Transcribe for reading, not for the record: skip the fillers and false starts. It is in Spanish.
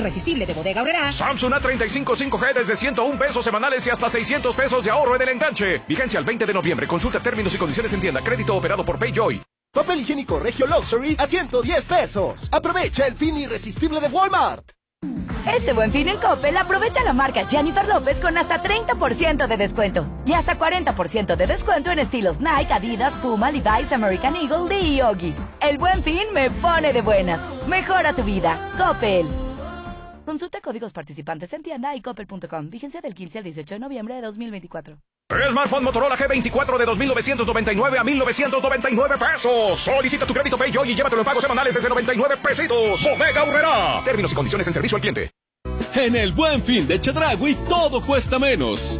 Irresistible de Bodega Aurrerá. Samsung A35 5G desde 101 pesos semanales y hasta 600 pesos de ahorro en el enganche. Vigencia el 20 de noviembre. Consulta términos y condiciones en tienda. Crédito operado por PayJoy. Papel higiénico Regio Luxury a 110 pesos. Aprovecha el fin irresistible de Walmart. Este Buen Fin en Coppel aprovecha la marca Jennifer López con hasta 30% de descuento y hasta 40% de descuento en estilos Nike, Adidas, Puma, Levi's, American Eagle, Lee y Yogi. El Buen Fin me pone de buenas. Mejora tu vida. Coppel. Consulta códigos participantes en tienda y coppel.com. Vigencia del 15 al 18 de noviembre de 2024. Smartphone Motorola G24 de 2.999 a 1.999 pesos. Solicita tu crédito PayJoy y llévatelo en pagos semanales desde 99 pesitos. Bodega Aurrerá. Términos y condiciones en servicio al cliente. En el Buen Fin de Chedraui todo cuesta menos.